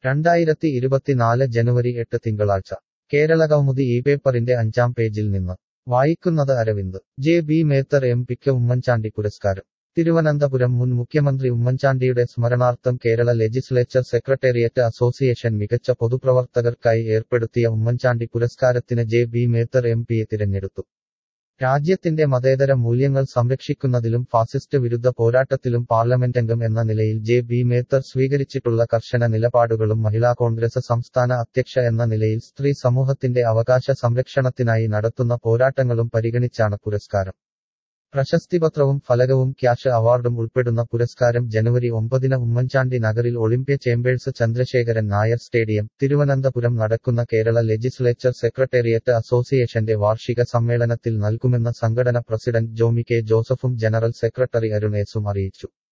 2024 ജനുവരി 8 തിങ്കളാഴ്ച കേരളകൗമുദി ഈ പേപ്പറിന്റെ 5-ാം പേജിൽ നിന്ന് വായിക്കുന്നത് Aravind. J B Mather M പിക്ക് ഉമ്മൻചാണ്ടി പുരസ്കാരം. തിരുവനന്തപുരം മുൻ മുഖ്യമന്ത്രി ഉമ്മൻചാണ്ടിയുടെ സ്മരണാർത്ഥം കേരള ലെജിസ്ലേച്ചർ സെക്രട്ടേറിയറ്റ് അസോസിയേഷൻ മികച്ച പൊതുപ്രവർത്തകർക്കായി ഏർപ്പെടുത്തിയ ഉമ്മൻചാണ്ടി പുരസ്കാരത്തിന് ജെ ബി മേത്തർ എം പിയെ തിരഞ്ഞെടുത്തു. രാജ്യത്തിന്റെ മതേതര മൂല്യങ്ങൾ സംരക്ഷിക്കുന്നതിലും ഫാസിസ്റ്റ് വിരുദ്ധ പോരാട്ടത്തിലും പാർലമെന്റംഗം എന്ന നിലയിൽ ജെ ബി മേത്തർ സ്വീകരിച്ചിട്ടുള്ള കർശന നിലപാടുകളും മഹിളാ കോൺഗ്രസ് സംസ്ഥാന അധ്യക്ഷ എന്ന നിലയിൽ സ്ത്രീ സമൂഹത്തിന്റെ അവകാശ സംരക്ഷണത്തിനായി നടത്തുന്ന പോരാട്ടങ്ങളും പരിഗണിച്ചാണ് പുരസ്കാരം. പ്രശസ്തിപത്രവും ഫലകവും ക്യാഷ് അവാർഡും ഉൾപ്പെടുന്ന പുരസ്കാരം ജനുവരി 9 ഉമ്മൻചാണ്ടി നഗറിൽ Olympia chambers Chandrasekharan Nair stadium, Thiruvananthapuram നടക്കുന്ന കേരള ലെജിസ്ലേച്ചർ സെക്രട്ടേറിയറ്റ് അസോസിയേഷന്റെ വാർഷിക സമ്മേളനത്തിൽ നൽകുമെന്ന് സംഘടന പ്രസിഡന്റ് ജോമി കെ ജോസഫും ജനറൽ സെക്രട്ടറി അരുൺ എസും അറിയിച്ചു.